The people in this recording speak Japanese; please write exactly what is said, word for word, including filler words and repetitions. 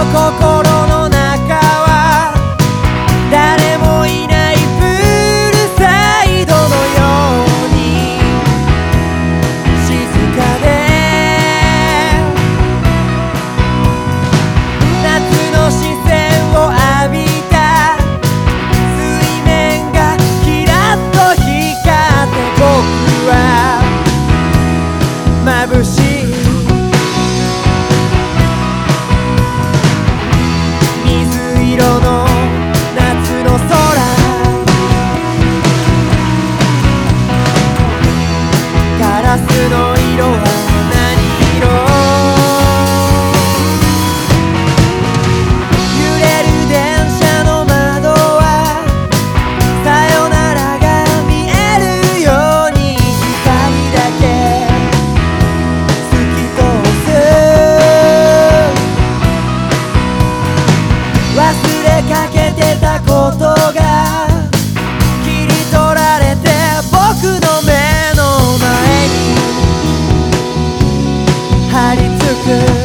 心の中は誰もいないプールサイドのように静かで、夏の視線を浴びた水面がキラッと光って僕は眩しい。水色の夏の空、ガラスの色は何色？揺れる電車の窓はさよならが見えるように光だけ透き通す。忘れかけてたことが切り取られて僕の目の前に張り付く。